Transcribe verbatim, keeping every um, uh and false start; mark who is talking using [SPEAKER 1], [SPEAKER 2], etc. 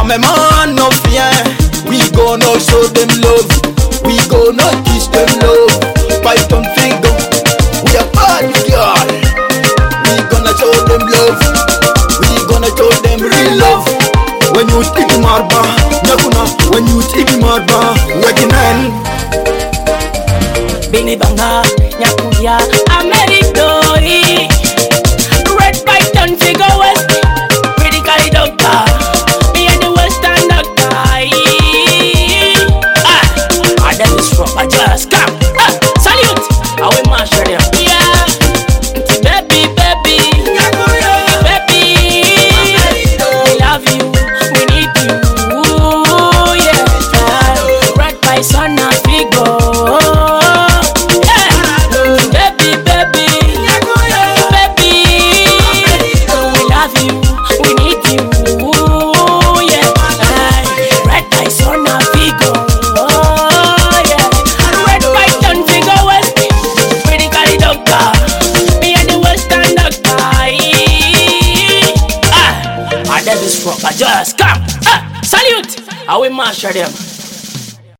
[SPEAKER 1] Come on, no fear. We gonna show them love. We gonna kiss them love. Python figure, we a bad girl. We gonna show them love. We gonna show them real love. When you think marba, nakuna. When you think marba, wakinan.
[SPEAKER 2] Bini banga, nyakuya, Ameridori. Red Python figure west, critically doctor. Me and the Western doctor. Ah, I done this from I just come. Ah, salute, I will mash them. Yeah, baby, baby, baby, we love you, we need you. Yeah, Red Python figure. Just come, ah, salute! I will mash them.